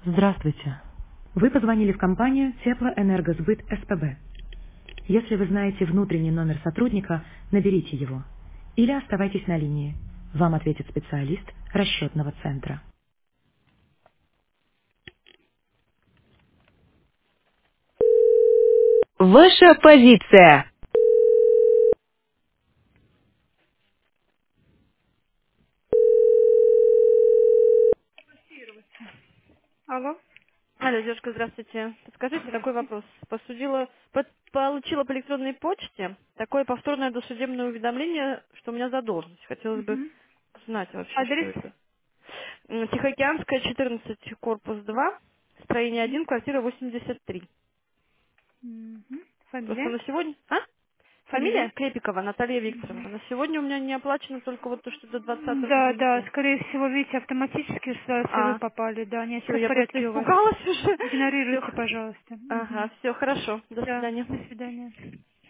Здравствуйте. Вы позвонили в компанию Теплоэнергосбыт СПБ. Если вы знаете внутренний номер сотрудника, наберите его. Или оставайтесь на линии. Вам ответит специалист расчетного центра. Ваша позиция. Алло. Алло, девушка, здравствуйте. Подскажите, такой вопрос. Получила по электронной почте такое повторное досудебное уведомление, что у меня задолженность. Хотелось бы Мгм. знать вообще, что Адрес? это. Тихоокеанская, 14, корпус 2, строение 1, квартира 83. Мгм. Просто Фамилия? на сегодня... А? Фамилия? Фамилия Клепикова, Наталья Викторовна. На сегодня у меня не оплачено только вот то, что до 20-го Да, да, внесли. скорее всего, видите, автоматически, если вы А, попали. Да, нет, все, все в я просто порядке у вас. испугалась уже. Все. Игнорируйте, пожалуйста. Ага, все, хорошо. До Да, свидания. до свидания.